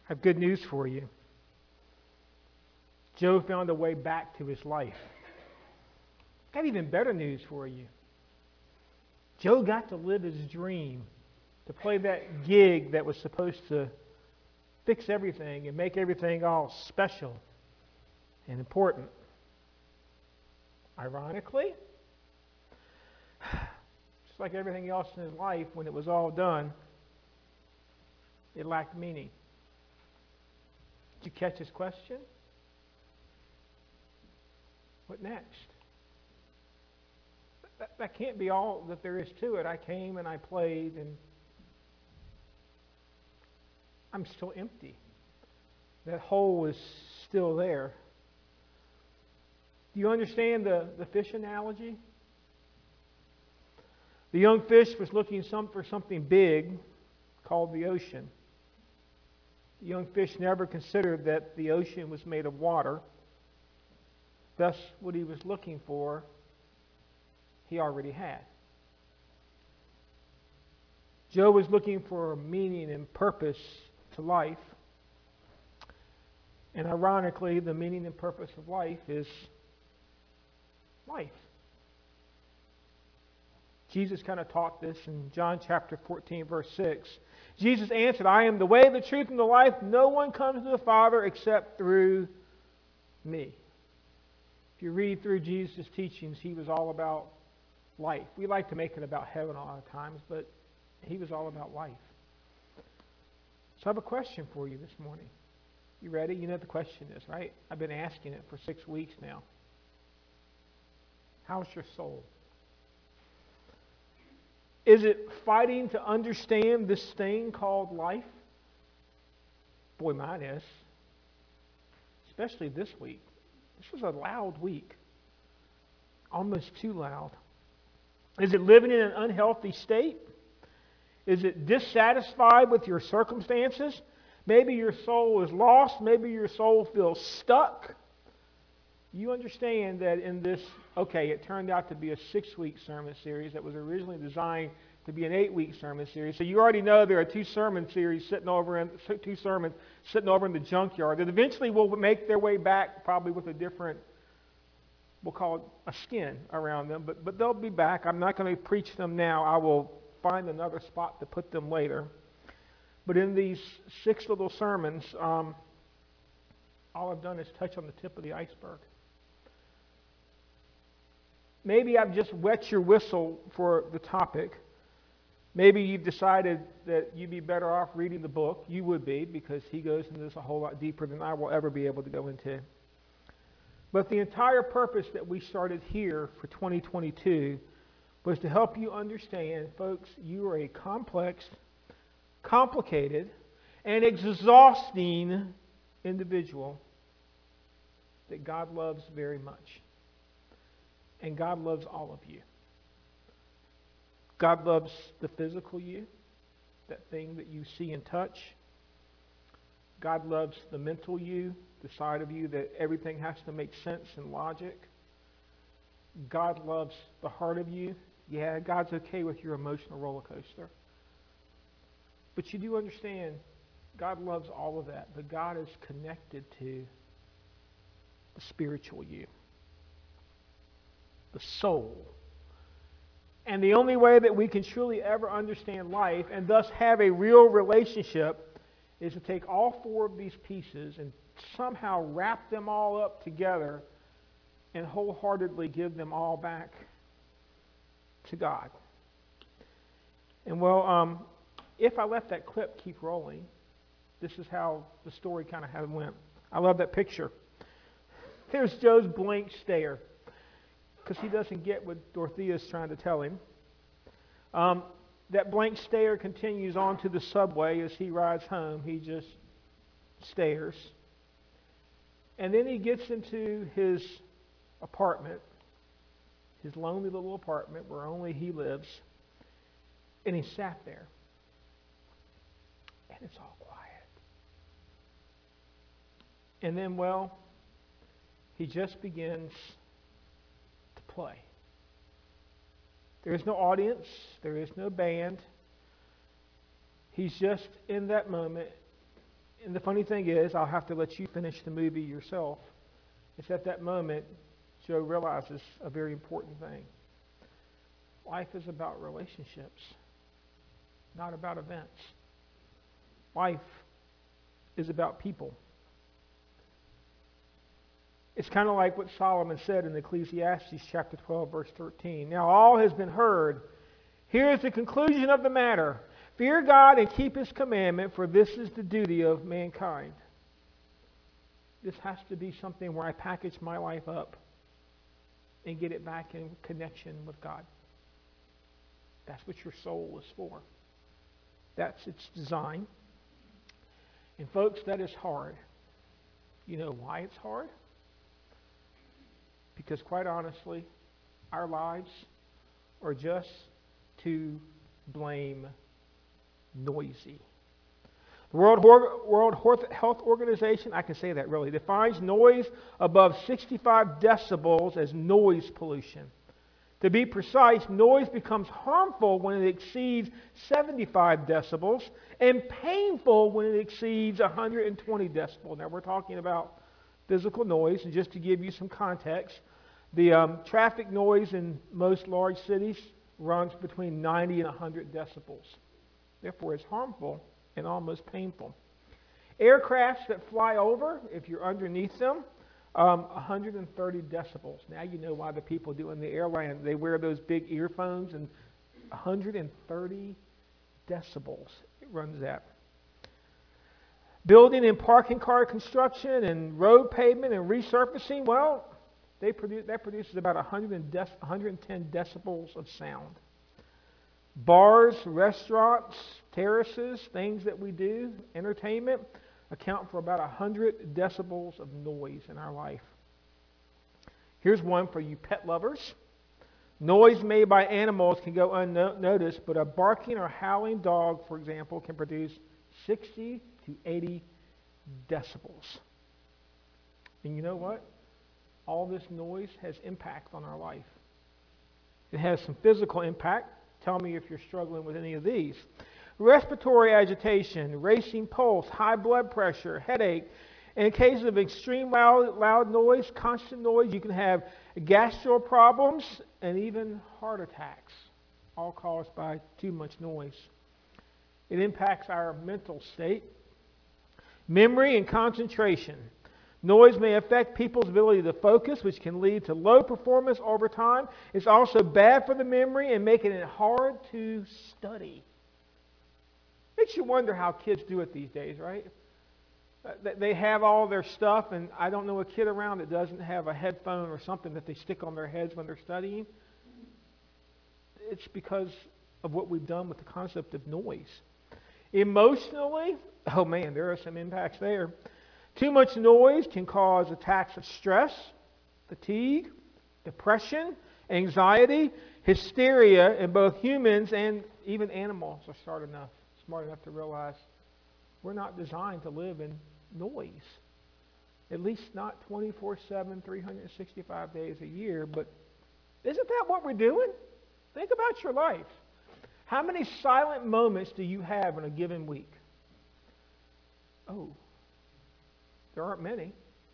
I have good news for you. Joe found a way back to his life. Got even better news for you. Joe got to live his dream, to play that gig that was supposed to fix everything and make everything all special and important. Ironically, just like everything else in his life, when it was all done, it lacked meaning. Did you catch his question? What next? That can't be all that there is to it. I came and I played and I'm still empty. That hole is still there. Do you understand the fish analogy? The young fish was looking for something big called the ocean. The young fish never considered that the ocean was made of water. Thus, what he was looking for, he already had. Joe was looking for meaning and purpose to life. And ironically, the meaning and purpose of life is life. Jesus kind of taught this in John chapter 14, verse 6. Jesus answered, I am the way, the truth, and the life. No one comes to the Father except through me. If you read through Jesus' teachings, he was all about life. We like to make it about heaven a lot of times, but he was all about life. So I have a question for you this morning. You ready? You know what the question is, right? I've been asking it for 6 weeks now. How's your soul? Is it fighting to understand this thing called life? Boy, mine is. Especially this week. This was a loud week. Almost too loud. Is it living in an unhealthy state? Is it dissatisfied with your circumstances? Maybe your soul is lost. Maybe your soul feels stuck. You understand that in this, it turned out to be a 6-week sermon series that was originally designed to be an 8-week sermon series. So you already know there are two sermon series sitting over in the junkyard that eventually will make their way back, probably with a different, we'll call it a skin around them, but they'll be back. I'm not going to preach them now. I will find another spot to put them later. But in these 6 little sermons, all I've done is touch on the tip of the iceberg. Maybe I've just wet your whistle for the topic. Maybe you've decided that you'd be better off reading the book. You would be, because he goes into this a whole lot deeper than I will ever be able to go into. But the entire purpose that we started here for 2022 was to help you understand, folks, you are a complex, complicated, and exhausting individual that God loves very much. And God loves all of you. God loves the physical you, that thing that you see and touch. God loves the mental you, the side of you that everything has to make sense and logic. God loves the heart of you. Yeah, God's okay with your emotional roller coaster. But you do understand, God loves all of that, but God is connected to the spiritual you, the soul. And the only way that we can truly ever understand life and thus have a real relationship is to take all 4 of these pieces and somehow wrap them all up together and wholeheartedly give them all back to God. And if I let that clip keep rolling, this is how the story kind of went. I love that picture. There's Joe's blank stare, because he doesn't get what Dorothea's trying to tell him. That blank stare continues on to the subway as he rides home. He just stares. And then he gets into his apartment, his lonely little apartment where only he lives, and he sat there. And it's all quiet. And then, he just begins to play. There is no audience. There is no band. He's just in that moment, And the funny thing is, I'll have to let you finish the movie yourself. It's at that moment Joe realizes a very important thing. Life is about relationships, not about events. Life is about people. It's kind of like what Solomon said in Ecclesiastes chapter 12, verse 13. Now all has been heard. Here is the conclusion of the matter. Fear God and keep his commandment, for this is the duty of mankind. This has to be something where I package my life up and get it back in connection with God. That's what your soul is for. That's its design. And folks, that is hard. You know why it's hard? Because quite honestly, our lives are just too blame noisy. The World Health Organization, I can say that really, defines noise above 65 decibels as noise pollution. To be precise, noise becomes harmful when it exceeds 75 decibels and painful when it exceeds 120 decibels. Now we're talking about physical noise, and just to give you some context, the traffic noise in most large cities runs between 90 and 100 decibels. Therefore, it's harmful and almost painful. Aircrafts that fly over, if you're underneath them, 130 decibels. Now you know why the people do in the airline, they wear those big earphones, and 130 decibels it runs at. Building and parking car construction and road pavement and resurfacing, well, that produces about 110 decibels of sound. Bars, restaurants, terraces, things that we do, entertainment, account for about 100 decibels of noise in our life. Here's one for you pet lovers. Noise made by animals can go unnoticed, but a barking or howling dog, for example, can produce 60 to 80 decibels. And you know what? All this noise has impact on our life. It has some physical impact. Tell me if you're struggling with any of these. Respiratory agitation, racing pulse, high blood pressure, headache. In cases of extreme loud noise, constant noise, you can have gastro problems and even heart attacks, all caused by too much noise. It impacts our mental state, memory, and concentration. Noise may affect people's ability to focus, which can lead to low performance over time. It's also bad for the memory and making it hard to study. Makes you wonder how kids do it these days, right? They have all their stuff, and I don't know a kid around that doesn't have a headphone or something that they stick on their heads when they're studying. It's because of what we've done with the concept of noise. Emotionally, oh man, there are some impacts there. Too much noise can cause attacks of stress, fatigue, depression, anxiety, hysteria in both humans and even animals are smart enough to realize we're not designed to live in noise. At least not 24/7, 365 days a year. But isn't that what we're doing? Think about your life. How many silent moments do you have in a given week? Oh, there aren't many.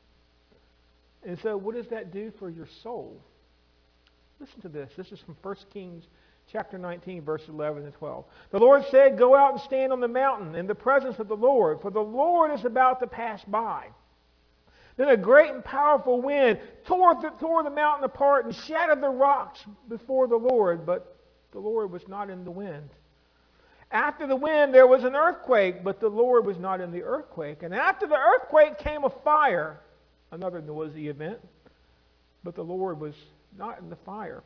And so what does that do for your soul? Listen to this. This is from 1 Kings chapter 19, verses 11 and 12. The Lord said, "Go out and stand on the mountain in the presence of the Lord, for the Lord is about to pass by." Then a great and powerful wind tore the mountain apart and shattered the rocks before the Lord, but the Lord was not in the wind. After the wind, there was an earthquake, but the Lord was not in the earthquake. And after the earthquake came a fire, another noisy event, but the Lord was not in the fire.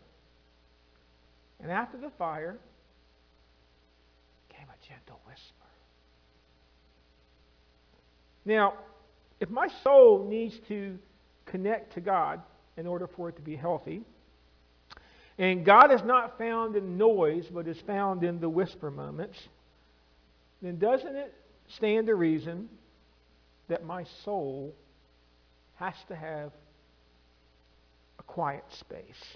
And after the fire came a gentle whisper. Now, if my soul needs to connect to God in order for it to be healthy, and God is not found in noise, but is found in the whisper moments, then doesn't it stand to reason that my soul has to have a quiet space?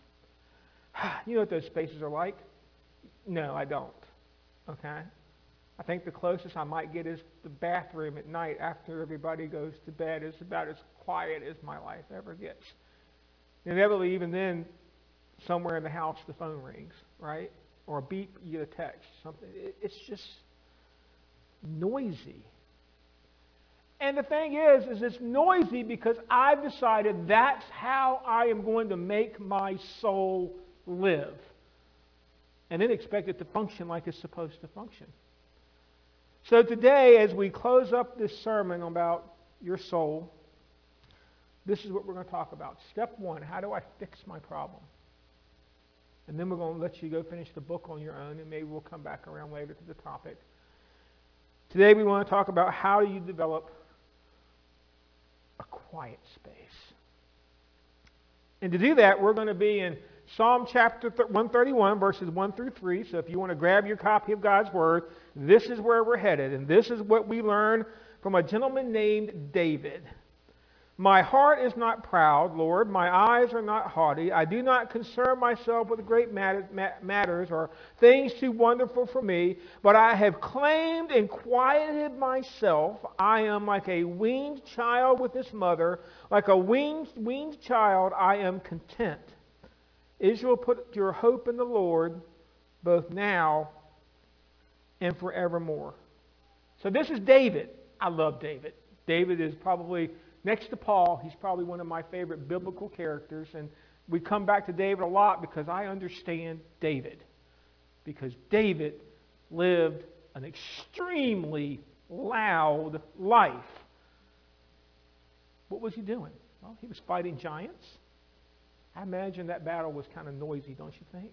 You know what those spaces are like? No, I don't. Okay? I think the closest I might get is the bathroom at night after everybody goes to bed is about as quiet as my life ever gets. Inevitably, even then, somewhere in the house the phone rings, right? Or a beep, you get a text, something. It's just noisy. And the thing is it's noisy because I've decided that's how I am going to make my soul live. And then expect it to function like it's supposed to function. So today, as we close up this sermon about your soul, this is what we're going to talk about. Step one, how do I fix my problem? And then we're going to let you go finish the book on your own, and maybe we'll come back around later to the topic. Today we want to talk about how do you develop a quiet space. And to do that, we're going to be in Psalm chapter 131, verses 1 through 3. So if you want to grab your copy of God's Word, this is where we're headed. And this is what we learn from a gentleman named David. My heart is not proud, Lord. My eyes are not haughty. I do not concern myself with great matters or things too wonderful for me, but I have claimed and quieted myself. I am like a weaned child with his mother. Like a weaned child, I am content. Israel, put your hope in the Lord, both now and forevermore. So this is David. I love David. David is probably, next to Paul, he's probably one of my favorite biblical characters. And we come back to David a lot because I understand David. Because David lived an extremely loud life. What was he doing? Well, he was fighting giants. I imagine that battle was kind of noisy, don't you think?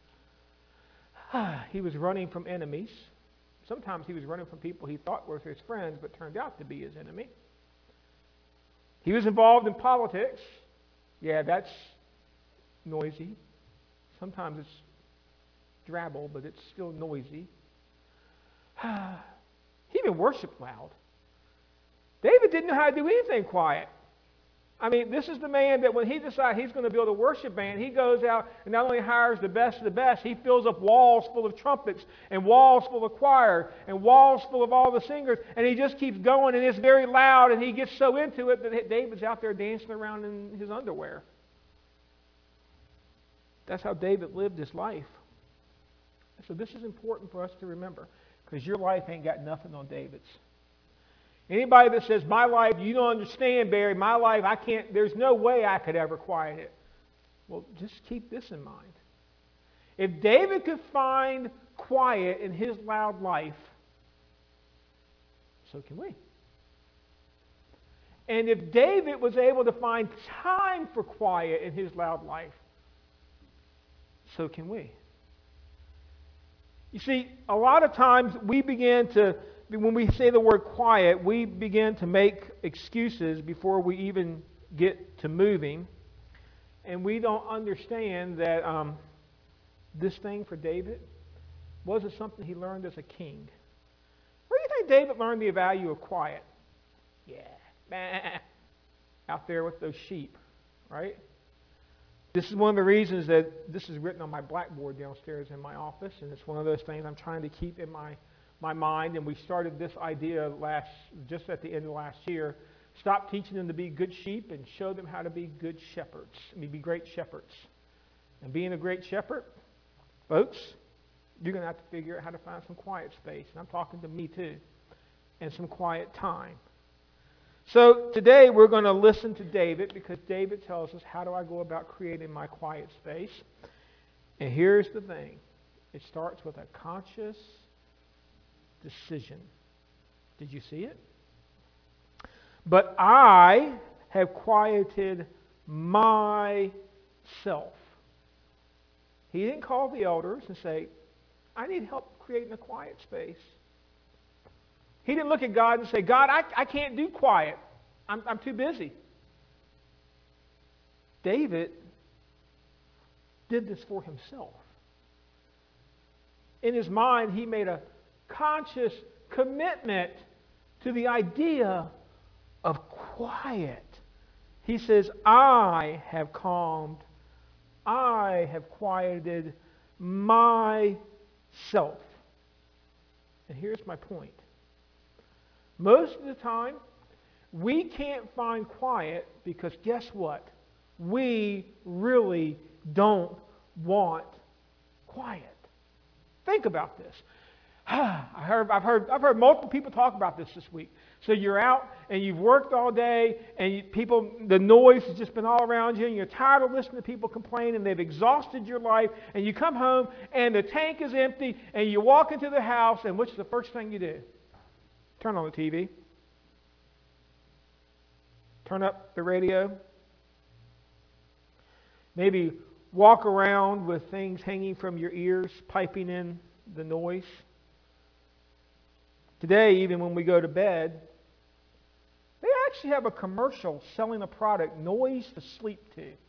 He was running from enemies. Sometimes he was running from people he thought were his friends, but turned out to be his enemy. He was involved in politics. Yeah, that's noisy. Sometimes it's drabble, but it's still noisy. He even worshiped loud. David didn't know how to do anything quiet. I mean, this is the man that when he decides he's going to build a worship band, he goes out and not only hires the best of the best, he fills up walls full of trumpets and walls full of choir and walls full of all the singers, and he just keeps going, and it's very loud, and he gets so into it that David's out there dancing around in his underwear. That's how David lived his life. So this is important for us to remember, because your life ain't got nothing on David's. Anybody that says, my life, you don't understand, Barry, my life, I can't, there's no way I could ever quiet it. Well, just keep this in mind. If David could find quiet in his loud life, so can we. And if David was able to find time for quiet in his loud life, so can we. You see, a lot of times we begin to, when we say the word quiet, we begin to make excuses before we even get to moving. And we don't understand that this thing for David wasn't something he learned as a king. Where do you think David learned the value of quiet? Yeah, out there with those sheep, right? This is one of the reasons that this is written on my blackboard downstairs in my office, and it's one of those things I'm trying to keep in my mind. And we started this idea just at the end of last year. Stop teaching them to be good sheep and show them how to be good shepherds. Be great shepherds. And being a great shepherd, folks, you're going to have to figure out how to find some quiet space. And I'm talking to me too. And some quiet time. So today we're going to listen to David, because David tells us, how do I go about creating my quiet space? And here's the thing. It starts with a conscious decision. Did you see it? But I have quieted myself. He didn't call the elders and say, I need help creating a quiet space. He didn't look at God and say, God, I can't do quiet. I'm too busy. David did this for himself. In his mind, he made a conscious commitment to the idea of quiet. He says, I have calmed, I have quieted myself. And here's my point. Most of the time, we can't find quiet because guess what? We really don't want quiet. Think about this. I've heard multiple people talk about this week. So you're out and you've worked all day and the noise has just been all around you and you're tired of listening to people complain and they've exhausted your life and you come home and the tank is empty and you walk into the house and what's the first thing you do? Turn on the TV. Turn up the radio. Maybe walk around with things hanging from your ears, piping in the noise. Today, even when we go to bed, they actually have a commercial selling a product, Noise to Sleep To. Does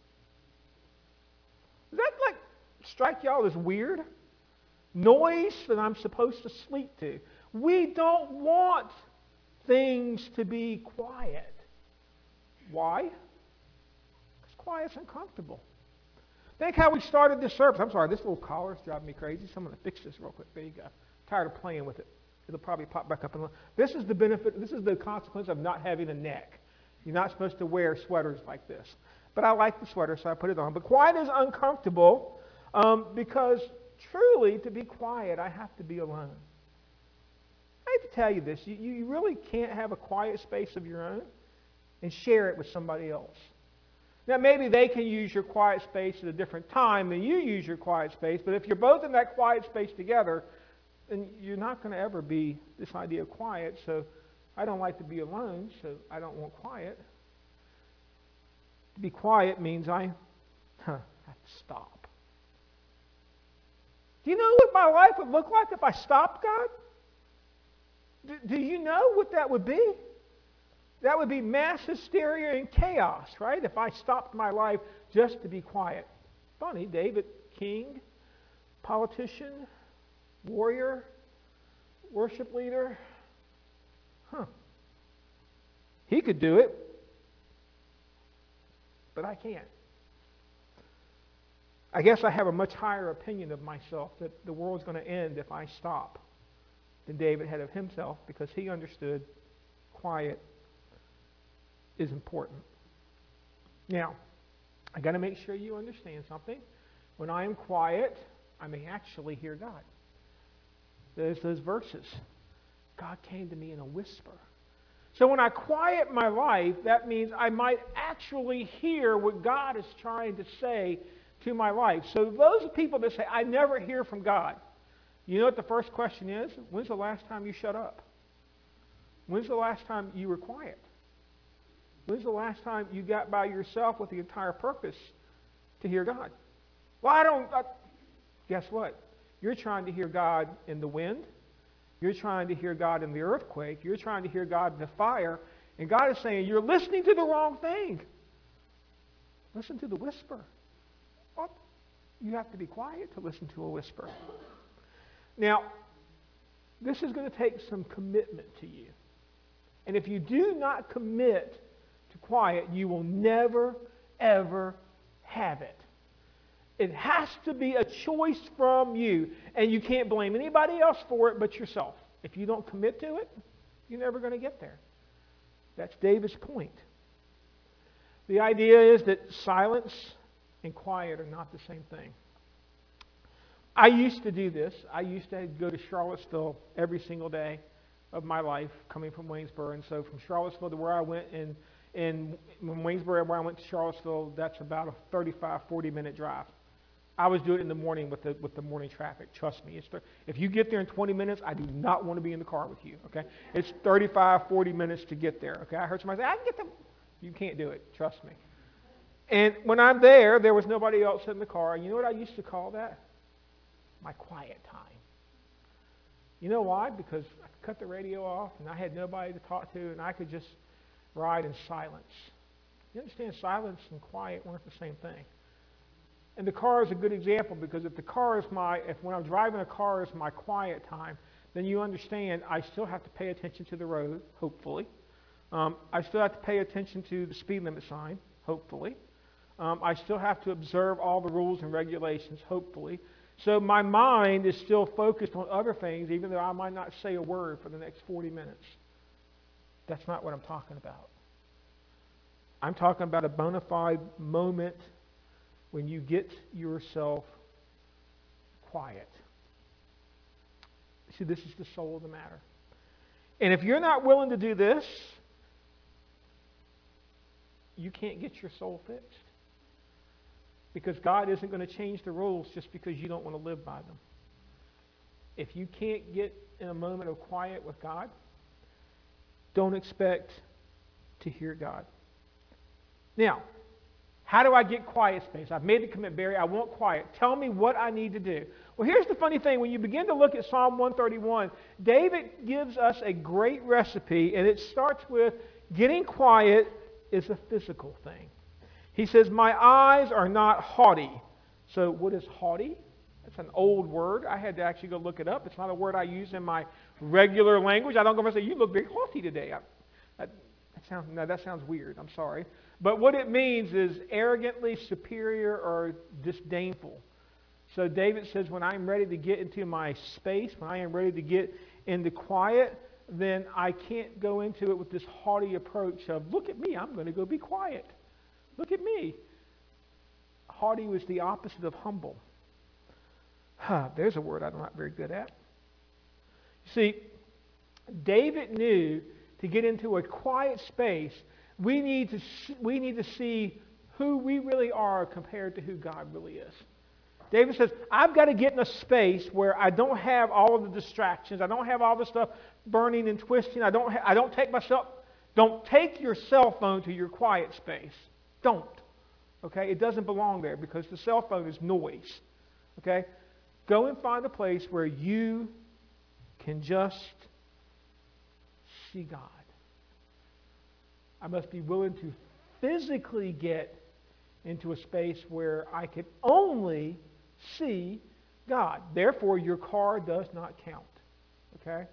that strike y'all as weird? Noise that I'm supposed to sleep to. We don't want things to be quiet. Why? Because quiet's uncomfortable. Think how we started this service. I'm sorry, this little collar's driving me crazy. So I'm going to fix this real quick. There you go. Tired of playing with it. It'll probably pop back up. This is the benefit, this is the consequence of not having a neck. You're not supposed to wear sweaters like this. But I like the sweater, so I put it on. But quiet is uncomfortable because truly, to be quiet, I have to be alone. I hate to tell you this. You really can't have a quiet space of your own and share it with somebody else. Now, maybe they can use your quiet space at a different time than you use your quiet space, but if you're both in that quiet space together, then you're not going to ever be this idea of quiet. So I don't like to be alone, so I don't want quiet. To be quiet means I have to stop. Do you know what my life would look like if I stopped God? Do you know what that would be? That would be mass hysteria and chaos, right? If I stopped my life just to be quiet. Funny, David, king, politician, warrior, worship leader. He could do it, but I can't. I guess I have a much higher opinion of myself that the world's going to end if I stop than David had of himself because he understood quiet is important. Now, I got to make sure you understand something. When I am quiet, I may actually hear God. There's those verses. God came to me in a whisper. So when I quiet my life, that means I might actually hear what God is trying to say to my life. So those people that say, I never hear from God, you know what the first question is? When's the last time you shut up? When's the last time you were quiet? When's the last time you got by yourself with the entire purpose to hear God? Well, guess what? You're trying to hear God in the wind. You're trying to hear God in the earthquake. You're trying to hear God in the fire. And God is saying, you're listening to the wrong thing. Listen to the whisper. What? You have to be quiet to listen to a whisper. Now, this is going to take some commitment to you. And if you do not commit to quiet, you will never, ever have it. It has to be a choice from you, and you can't blame anybody else for it but yourself. If you don't commit to it, you're never going to get there. That's David's point. The idea is that silence and quiet are not the same thing. I used to do this. I used to go to Charlottesville every single day of my life, coming from Waynesboro. And so from Charlottesville to where I went, in Waynesboro, where I went to Charlottesville, that's about a 35, 40-minute drive. I was doing it in the morning with the morning traffic. Trust me. If you get there in 20 minutes, I do not want to be in the car with you, okay? It's 35, 40 minutes to get there, okay? I heard somebody say, I can get them. You can't do it. Trust me. And when I'm there was nobody else in the car. You know what I used to call that? My quiet time. You know why? Because I could cut the radio off, and I had nobody to talk to, and I could just ride in silence. You understand, silence and quiet weren't the same thing. And the car is a good example, because if when I'm driving a car is my quiet time, then you understand I still have to pay attention to the road, hopefully. I still have to pay attention to the speed limit sign, hopefully. I still have to observe all the rules and regulations, hopefully. So my mind is still focused on other things, even though I might not say a word for the next 40 minutes. That's not what I'm talking about. I'm talking about a bona fide moment when you get yourself quiet. See, this is the soul of the matter. And if you're not willing to do this, you can't get your soul fixed. Because God isn't going to change the rules just because you don't want to live by them. If you can't get in a moment of quiet with God, don't expect to hear God. Now, how do I get quiet space? I've made the commitment, Barry, I want quiet. Tell me what I need to do. Well, here's the funny thing. When you begin to look at Psalm 131, David gives us a great recipe, and it starts with getting quiet is a physical thing. He says, my eyes are not haughty. So what is haughty? That's an old word. I had to actually go look it up. It's not a word I use in my regular language. I don't go and say, you look very haughty today. That sounds weird. I'm sorry. But what it means is arrogantly superior or disdainful. So David says, when I'm ready to get into my space, when I am ready to get into quiet, then I can't go into it with this haughty approach of, look at me, I'm going to go be quiet. Look at me. Haughty was the opposite of humble. There's a word I'm not very good at. See, David knew to get into a quiet space, we need to see who we really are compared to who God really is. David says, I've got to get in a space where I don't have all of the distractions. I don't have all the stuff burning and twisting. Don't take your cell phone to your quiet space. Don't. Okay? It doesn't belong there because the cell phone is noise. Okay? Go and find a place where you can just see God. I must be willing to physically get into a space where I can only see God. Therefore, your car does not count. Okay?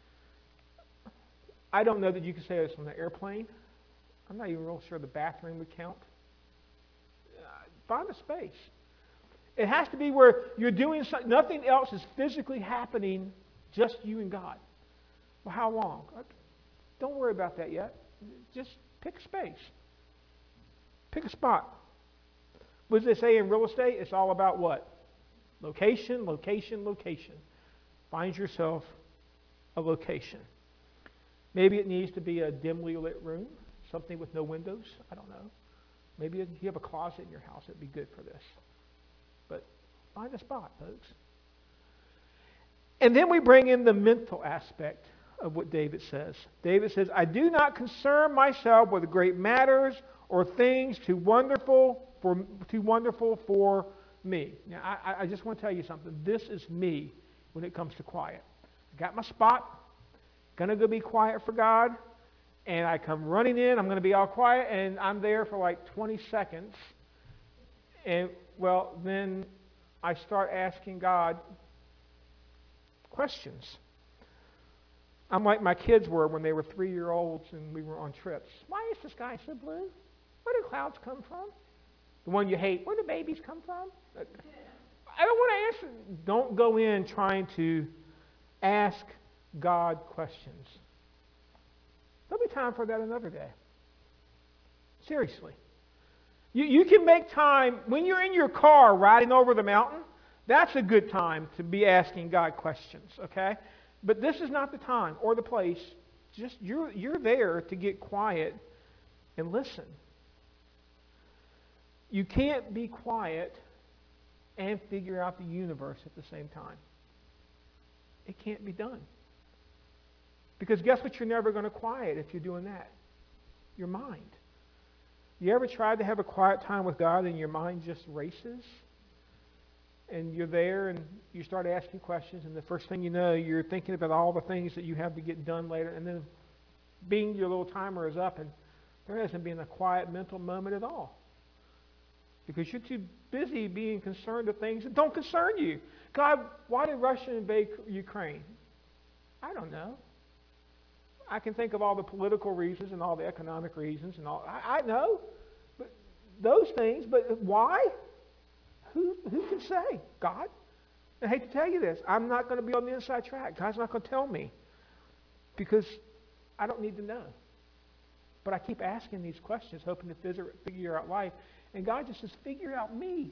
I don't know that you can say this on the airplane. I'm not even real sure the bathroom would count. Find a space. It has to be where you're doing something, nothing else is physically happening, just you and God. Well, how long? Don't worry about that yet. Just pick a space. Pick a spot. What does they say in real estate? It's all about what? Location, location, location. Find yourself a location. Maybe it needs to be a dimly lit room, something with no windows. I don't know. Maybe if you have a closet in your house, it'd be good for this. But find a spot, folks. And then we bring in the mental aspect of what David says. David says, I do not concern myself with great matters or things too wonderful for me. Now, I just want to tell you something. This is me when it comes to quiet. I got my spot. Going to go be quiet for God. And I come running in. I'm going to be all quiet. And I'm there for like 20 seconds. And, well, then I start asking God questions. I'm like my kids were when they were 3-year-olds and we were on trips. Why is the sky so blue? Where do clouds come from? The one you hate, where do babies come from? I don't want to answer. Don't go in trying to ask God questions. There'll be time for that another day. Seriously. You can make time, when you're in your car riding over the mountain, that's a good time to be asking God questions, okay? But this is not the time or the place. Just you're there to get quiet and listen. You can't be quiet and figure out the universe at the same time. It can't be done. Because guess what you're never going to quiet if you're doing that? Your mind. You ever tried to have a quiet time with God and your mind just races? And you're there and you start asking questions and the first thing you know, you're thinking about all the things that you have to get done later. And then your little timer is up and there hasn't been a quiet mental moment at all. Because you're too busy being concerned with things that don't concern you. God, why did Russia invade Ukraine? I don't know. I can think of all the political reasons and all the economic reasons and all. I know but those things, but why? Who can say? God? I hate to tell you this. I'm not going to be on the inside track. God's not going to tell me because I don't need to know. But I keep asking these questions, hoping to figure out life. And God just says, figure out me.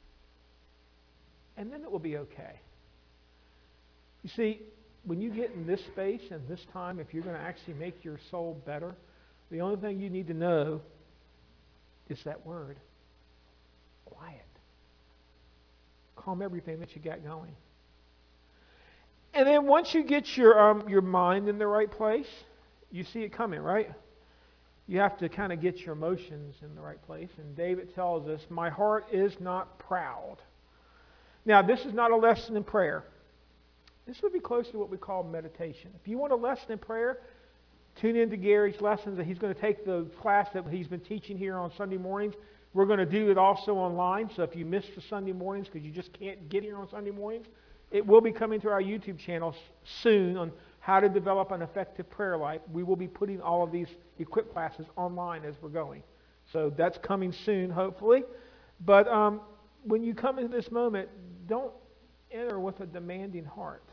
And then it will be okay. You see, when you get in this space and this time, if you're going to actually make your soul better, the only thing you need to know is that word. Quiet. Calm everything that you got going. And then once you get your mind in the right place, you see it coming, right? You have to kind of get your emotions in the right place. And David tells us, my heart is not proud. Now, this is not a lesson in prayer. This would be close to what we call meditation. If you want a lesson in prayer, tune into Gary's lessons. He's going to take the class that he's been teaching here on Sunday mornings. We're going to do it also online. So if you missed the Sunday mornings because you just can't get here on Sunday mornings, it will be coming to our YouTube channel soon on how to develop an effective prayer life. We will be putting all of these equipped classes online as we're going. So that's coming soon, hopefully. But when you come into this moment, don't enter with a demanding heart.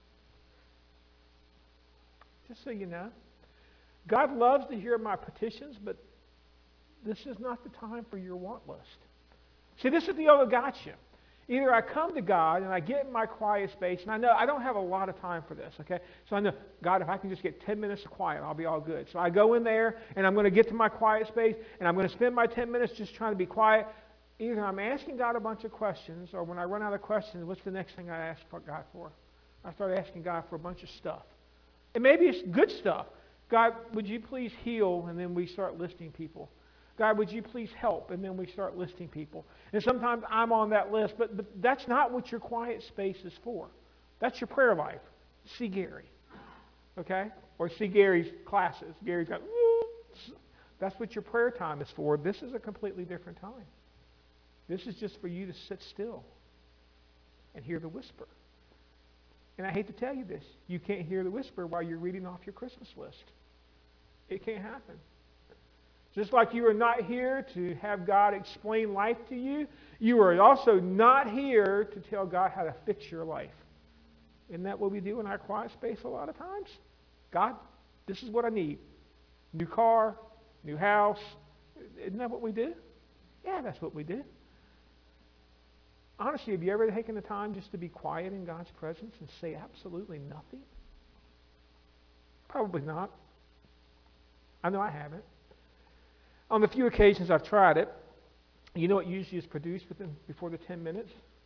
Just so you know. God loves to hear my petitions, but this is not the time for your want list. See, this is the other gotcha. Either I come to God and I get in my quiet space, and I know I don't have a lot of time for this, okay? So I know, God, if I can just get 10 minutes of quiet, I'll be all good. So I go in there, and I'm going to get to my quiet space, and I'm going to spend my 10 minutes just trying to be quiet. Either I'm asking God a bunch of questions, or when I run out of questions, what's the next thing I ask for God for? I start asking God for a bunch of stuff. And maybe it's good stuff. God, would you please heal? And then we start listing people. God, would you please help? And then we start listing people. And sometimes I'm on that list, but that's not what your quiet space is for. That's your prayer life. See Gary. Okay? Or see Gary's classes. Gary's got, that's what your prayer time is for. This is a completely different time. This is just for you to sit still and hear the whisper. And I hate to tell you this. You can't hear the whisper while you're reading off your Christmas list. It can't happen. Just like you are not here to have God explain life to you, you are also not here to tell God how to fix your life. Isn't that what we do in our quiet space a lot of times? God, this is what I need. New car, new house. Isn't that what we do? Yeah, that's what we do. Honestly, have you ever taken the time just to be quiet in God's presence and say absolutely nothing? Probably not. I know I haven't. On the few occasions I've tried it, you know what usually is produced before the 10 minutes?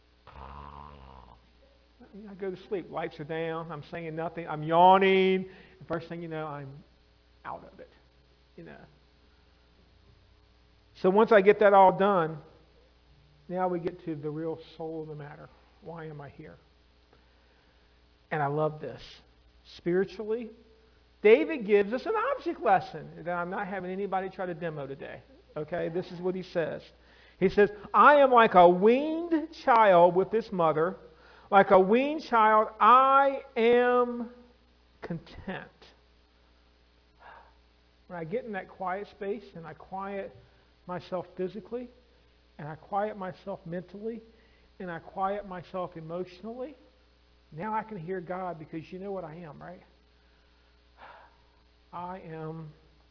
I go to sleep. Lights are down. I'm saying nothing. I'm yawning. And first thing you know, I'm out of it. You know. So once I get that all done, now we get to the real soul of the matter. Why am I here? And I love this. Spiritually, David gives us an object lesson that I'm not having anybody try to demo today. Okay, this is what he says. He says, I am like a weaned child with its mother. Like a weaned child, I am content. When I get in that quiet space and I quiet myself physically, and I quiet myself mentally, and I quiet myself emotionally, now I can hear God because you know what I am, right? I am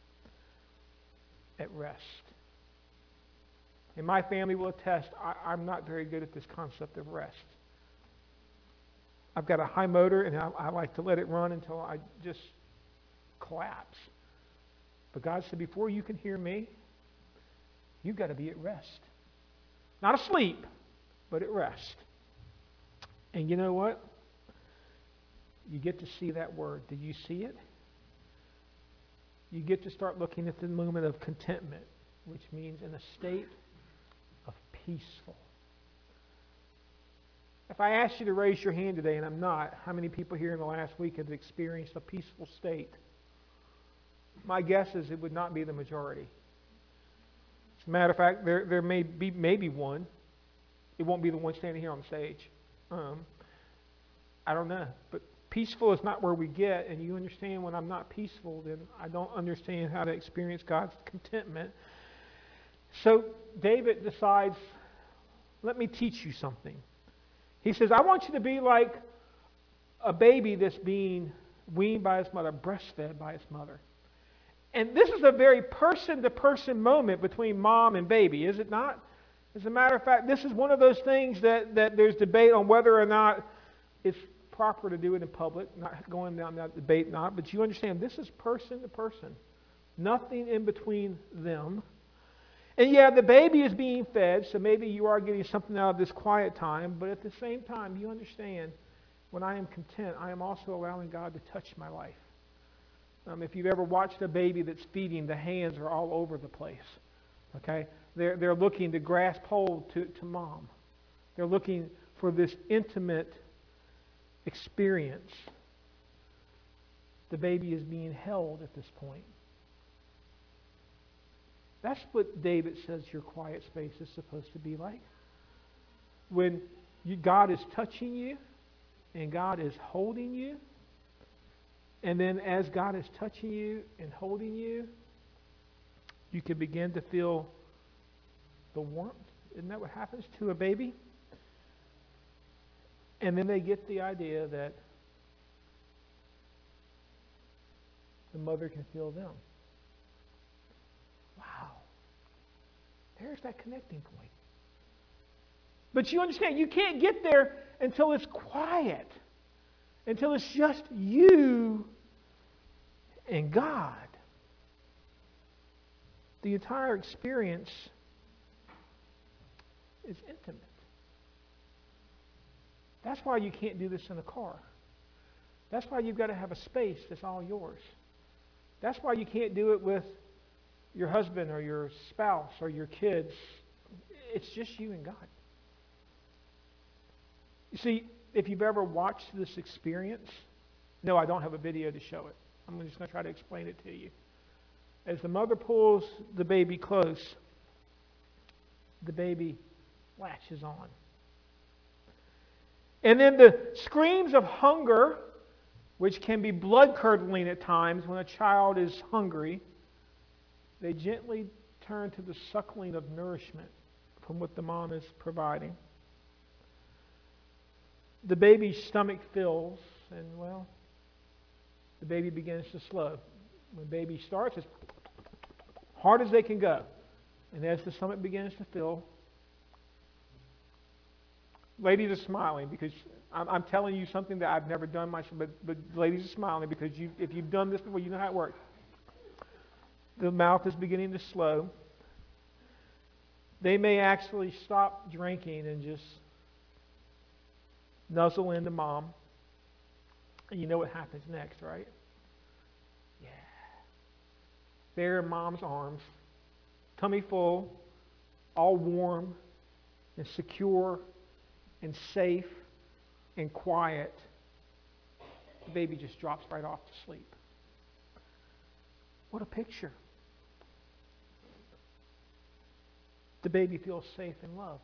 at rest. And my family will attest, I'm not very good at this concept of rest. I've got a high motor, and I like to let it run until I just collapse. But God said, before you can hear me, you've got to be at rest. Not asleep, but at rest. And you know what? You get to see that word. Did you see it? You get to start looking at the moment of contentment, which means in a state of peaceful. If I asked you to raise your hand today, and I'm not, how many people here in the last week have experienced a peaceful state? My guess is it would not be the majority. As a matter of fact, there may be maybe one. It won't be the one standing here on the stage. I don't know. But peaceful is not where we get, and you understand when I'm not peaceful, then I don't understand how to experience God's contentment. So David decides, let me teach you something. He says, I want you to be like a baby that's being weaned by its mother, breastfed by its mother. And this is a very person-to-person moment between mom and baby, is it not? As a matter of fact, this is one of those things that there's debate on whether or not it's proper to do it in public, not going down that debate, not. But you understand, this is person-to-person. Nothing in between them. And yeah, the baby is being fed, so maybe you are getting something out of this quiet time, but at the same time, you understand, when I am content, I am also allowing God to touch my life. If you've ever watched a baby that's feeding, the hands are all over the place. Okay? They're looking to grasp hold to mom. They're looking for this intimate experience. The baby is being held at this point. That's what David says your quiet space is supposed to be like. When God is touching you and God is holding you, and then as God is touching you and holding you, you can begin to feel the warmth. Isn't that what happens to a baby? And then they get the idea that the mother can feel them. Wow. There's that connecting point. But you understand, you can't get there until it's quiet. Until it's just you and God. The entire experience is intimate. That's why you can't do this in a car. That's why you've got to have a space that's all yours. That's why you can't do it with your husband or your spouse or your kids. It's just you and God. You see, if you've ever watched this experience, no, I don't have a video to show it. I'm just going to try to explain it to you. As the mother pulls the baby close, the baby latches on. And then the screams of hunger, which can be blood-curdling at times when a child is hungry, they gently turn to the suckling of nourishment from what the mom is providing. The baby's stomach fills, and, well, the baby begins to slow. When baby starts, it's hard as they can go. And as the stomach begins to fill, ladies are smiling because I'm telling you something that I've never done myself, but ladies are smiling because if you've done this before, you know how it works. The mouth is beginning to slow. They may actually stop drinking and just nuzzle into mom. And you know what happens next, right? Yeah. There in mom's arms, tummy full, all warm and secure and safe and quiet. The baby just drops right off to sleep. What a picture. The baby feels safe and loved.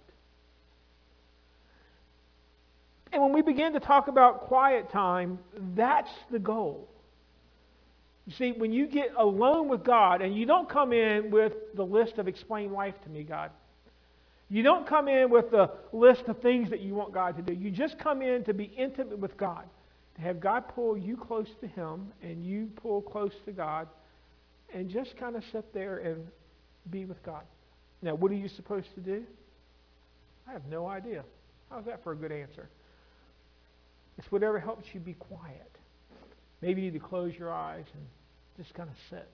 And when we begin to talk about quiet time, that's the goal. You see, when you get alone with God, and you don't come in with the list of explain life to me, God. You don't come in with the list of things that you want God to do. You just come in to be intimate with God, to have God pull you close to Him, and you pull close to God, and just kind of sit there and be with God. Now, what are you supposed to do? I have no idea. How's that for a good answer? It's whatever helps you be quiet. Maybe you need to close your eyes and just kind of sit.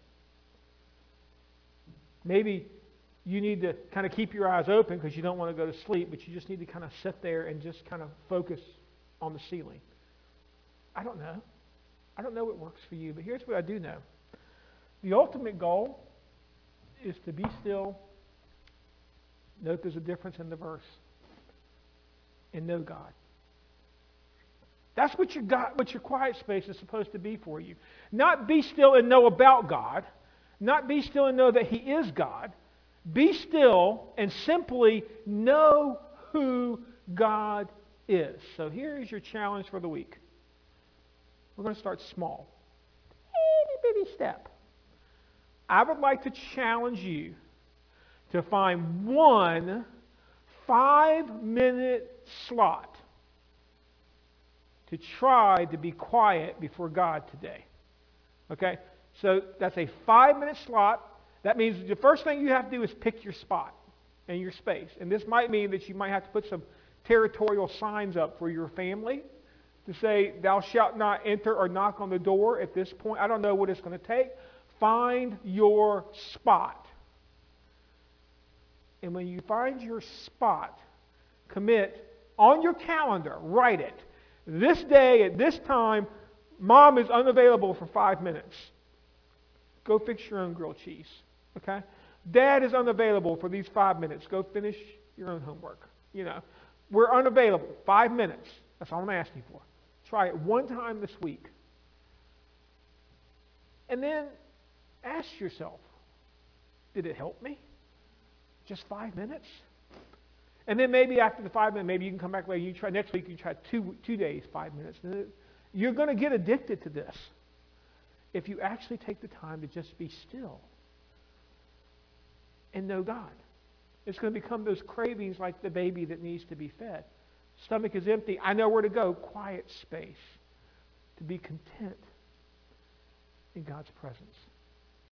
Maybe you need to kind of keep your eyes open because you don't want to go to sleep, but you just need to kind of sit there and just kind of focus on the ceiling. I don't know. I don't know what works for you, but here's what I do know. The ultimate goal is to be still. Note there's a difference in the verse. And know God. That's what your quiet space is supposed to be for you. Not be still and know about God. Not be still and know that He is God. Be still and simply know who God is. So here is your challenge for the week. We're going to start small. Itty bitty step. I would like to challenge you to find one 5-minute slot to try to be quiet before God today. Okay? So that's a 5-minute slot. That means the first thing you have to do is pick your spot and your space. And this might mean that you might have to put some territorial signs up for your family to say, thou shalt not enter or knock on the door at this point. I don't know what it's going to take. Find your spot. And when you find your spot, commit on your calendar, write it. This day at this time, Mom is unavailable for 5 minutes. Go fix your own grilled cheese. Okay? Dad is unavailable for these 5 minutes. Go finish your own homework. You know, we're unavailable. 5 minutes. That's all I'm asking for. Try it one time this week. And then ask yourself, did it help me? Just 5 minutes? And then maybe after the 5 minutes, maybe you can come back later. You try next week. You try 2 days, 5 minutes. You're going to get addicted to this if you actually take the time to just be still and know God. It's going to become those cravings like the baby that needs to be fed. Stomach is empty. I know where to go. Quiet space to be content in God's presence.